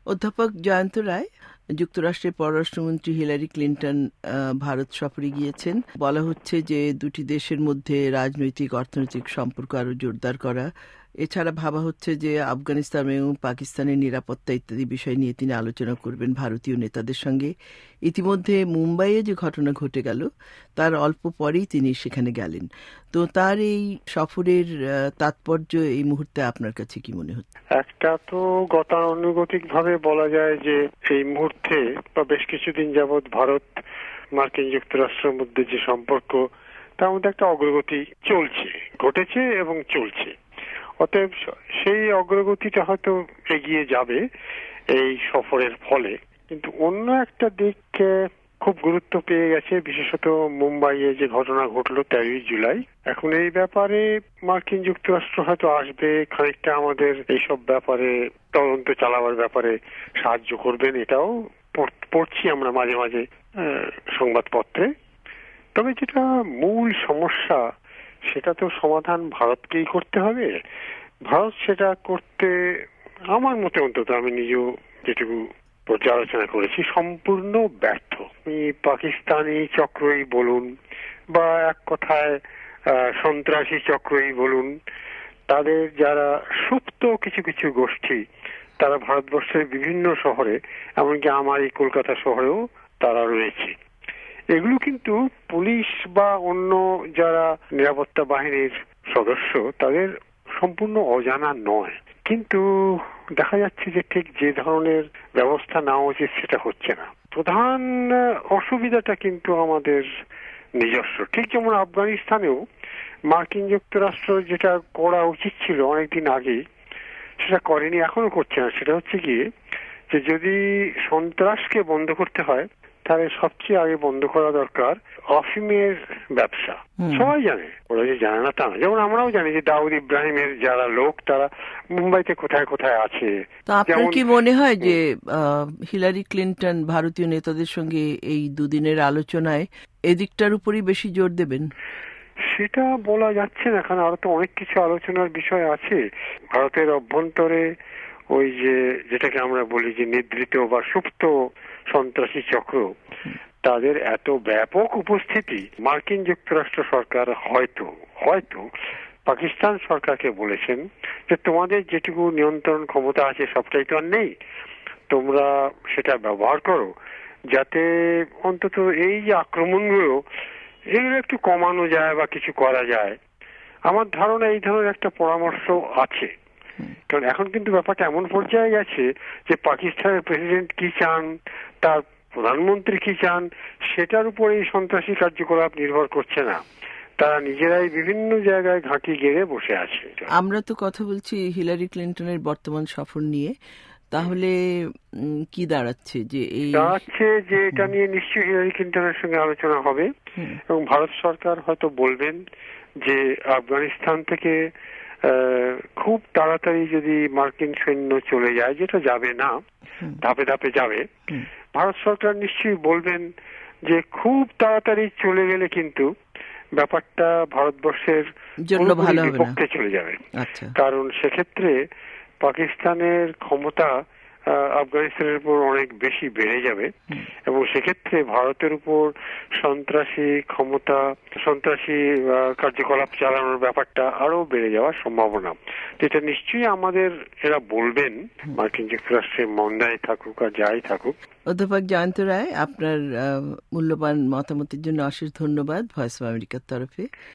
অধ্যাপক জয়ন্ত রায়, যুক্তরাষ্ট্রের পররাষ্ট্রমন্ত্রী হিলারি ক্লিন্টন ভারত সফরে গিয়েছেন। বলা হচ্ছে যে দুটি দেশের মধ্যে রাজনৈতিক অর্থনৈতিক সম্পর্ক আরো জোরদার করা, এছাড়া ভাবা হচ্ছে যে আফগানিস্তান এবং পাকিস্তানের নিরাপত্তা ইত্যাদি বিষয় নিয়ে তিনি আলোচনা করবেন ভারতীয় নেতাদের সঙ্গে। ইতিমধ্যে মুম্বাইয়ে যে ঘটনা ঘটে গেল তার অল্প পরেই তিনি সেখানে গেলেন। তো তার এই সফরের তাৎপর্য এই মুহূর্তে আপনার কাছে কি মনে হচ্ছে? একটা তো গতানুগতিক ভাবে বলা যায় যে এই মুহূর্তে বা বেশ কিছুদিন যাবৎ ভারত মার্কিন যুক্তরাষ্ট্রের মধ্যে যে সম্পর্ক, তার মধ্যে একটা অগ্রগতি চলছে, ঘটেছে এবং চলছে। অতএব সেই অগ্রগতিটা হয়তো এগিয়ে যাবে এই সফরের ফলে। কিন্তু অন্য একটা দিক খুব গুরুত্ব পেয়ে গেছে, বিশেষত মুম্বাইয়ে যে ঘটনা ঘটলো 13 জুলাই। এখন এই ব্যাপারে মার্কিন যুক্তরাষ্ট্র হয়তো আসবে, খানিকটা আমাদের এইসব ব্যাপারে তদন্ত চালাবার ব্যাপারে সাহায্য করবেন, এটাও পড়ছি আমরা মাঝে মাঝে সংবাদপত্রে। তবে যেটা মূল সমস্যা, সেটা তো সমাধান ভারতকেই করতে হবে। ভারত সেটা করতে আমার মতে, অন্তত আমি নিজেও যেটুকু পর্যালোচনা করেছি, সম্পূর্ণ ব্যর্থ। পাকিস্তানি চক্রই বলুন বা এক কথায় সন্ত্রাসী চক্রই বলুন, তাদের যারা সুপ্ত কিছু কিছু গোষ্ঠী, তারা ভারতবর্ষের বিভিন্ন শহরে, এমনকি আমার এই কলকাতা শহরেও তারা রয়েছে। এগুলো কিন্তু পুলিশ বা অন্য যারা নিরাপত্তা বাহিনীর সদস্য তাদের সম্পূর্ণ অজানা নয়। কিন্তু দেখা যাচ্ছে যে ঠিক যে ধরনের ব্যবস্থা নেওয়া উচিত সেটা হচ্ছে না। প্রধান অসুবিধাটা কিন্তু আমাদের নিজস্ব। ঠিক যেমন আফগানিস্তানেও মার্কিন যুক্তরাষ্ট্র যেটা করা উচিত ছিল অনেকদিন আগে, সেটা করেনি, এখনো করছে না। সেটা হচ্ছে গিয়ে যে যদি সন্ত্রাসকে বন্ধ করতে হয়, তাহলে সবচেয়ে আগে বন্ধ করা দরকার অফিমের ব্যবসা। সবাই জানে, ওরা যে জানে না তা না। যেমন আমরাও জানি যে দাউদ ইব্রাহিমের যারা লোক, তারা মুম্বাইতে কোথায় কোথায় আছে। তো আপনার কি মনে হয় যে হিলারি ক্লিন্টন ভারতীয় নেতাদের সঙ্গে এই দুদিনের আলোচনায় এদিকটার উপরই বেশি জোর দেবেন? সেটা বলা যাচ্ছে না, কারণ আরো তো অনেক কিছু আলোচনার বিষয় আছে। ভারতের অভ্যন্তরে ওই যে যেটাকে আমরা বলি যে নিদ্রিত বা সুপ্ত সন্ত্রাসী চক্র, তাদের এত ব্যাপক উপস্থিতি, মার্কিন যুক্তরাষ্ট্র সরকার হয়তো হয়তো পাকিস্তান সরকারকে বলেছেন যে তোমাদের যেটুকু নিয়ন্ত্রণ ক্ষমতা আছে সবটাই তো আর নেই, তোমরা সেটা ব্যবহার করো যাতে অন্তত এই যে আক্রমণগুলো, এগুলো একটু কমানো যায় বা কিছু করা যায়। আমার ধারণা এই ধরনের একটা পরামর্শ আছে। কারণ এখন কিন্তু ব্যাপারটা এমন পর্যায়ে গেছে যে পাকিস্তানের প্রেসিডেন্ট কি চান, তার প্রধানমন্ত্রী কি চান, সেটার উপর এই সন্ত্রাসী কার্যকলাপ নির্ভর করছে না। তারা নিজেরাই বিভিন্ন জায়গায় ঘাঁটি গেড়ে বসে আছে। আমরা তো কথা বলছি হিলারি ক্লিন্টনের বর্তমান সফর নিয়ে, তাহলে কি দাঁড়াচ্ছে যে এটা নিয়ে নিশ্চয়ই হিলারি ক্লিন্টনের সঙ্গে আলোচনা হবে এবং ভারত সরকার হয়তো বলবেন যে আফগানিস্তান থেকে খুব তাড়াতাড়ি যদি মার্কিন সৈন্য চলে যায়, যেটা যাবে না, ধাপে ধাপে যাবে, ভারত সরকার নিশ্চয়ই বলবেন যে খুব তাড়াতাড়ি চলে গেলে কিন্তু ব্যাপারটা ভারতবর্ষের বিপক্ষে চলে যাবে। কারণ সেক্ষেত্রে পাকিস্তানের ক্ষমতা আফগানিস্তানের উপর অনেক বেশি বেড়ে যাবে এবং সেক্ষেত্রে ভারতের উপর সন্ত্রাসী কার্যকলাপ চালানোর ব্যাপারটা আরো বেড়ে যাওয়ার সম্ভাবনা। এটা নিশ্চয়ই আমাদের এরা বলবেন, মার্কিন যুক্তরাষ্ট্রের মন্দায় থাকুক আর যাই থাকুক। অধ্যাপক জয়ন্ত রায়, আপনার মূল্যবান মতামতের জন্য অশেষ ধন্যবাদ ভয়েস অফ আমেরিকার তরফে।